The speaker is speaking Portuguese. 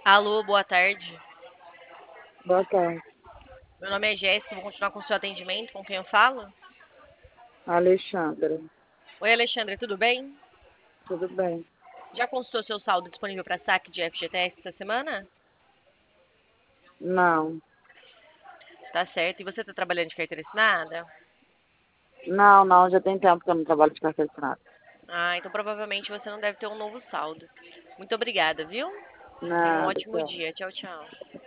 Alô, boa tarde. Boa tarde. Meu nome é Jéssica, vou continuar com o seu atendimento. Com quem eu falo? Alexandra, Oi, Alexandre, tudo bem? tudo bem? Já consultou seu saldo disponível para saque de FGTS essa semana? Não, Tá certo. E você está trabalhando de carteira assinada? não, já tem tempo que eu não trabalho de carteira assinada. Ah, então provavelmente você não deve ter um novo saldo. Muito obrigada, viu? Tenha um Nada, ótimo tchau. dia. Tchau, tchau.